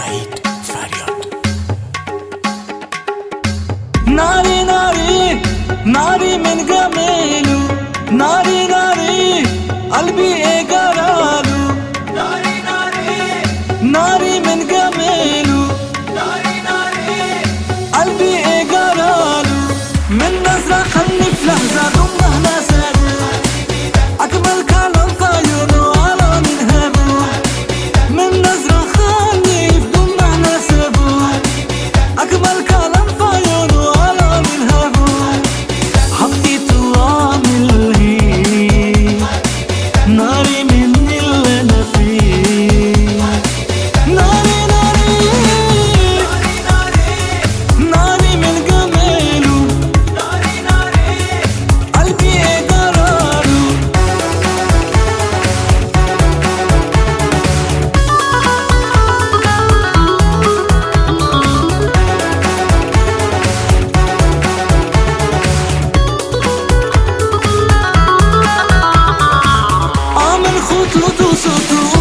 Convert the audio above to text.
سعيد فاريات. ناري ناري ناري من جميله، ناري ناري قلبي ايه جراله، ناري ناري ناري من جميله، ناري ناري قلبي ايه جراله. من نظرة خلني في لحظة ضمه نساله، أجمل كلام في عيونه على من هابه. من نظرة خلني في ضمه نساله، أجمل كلام في عيونه على من هابه. حطيته وعامل هي ناري من اللي أنا فيه. ناري ناري ناري من جماله، ناري ناري قلبي ايه جراله. عامل خطوط وسطور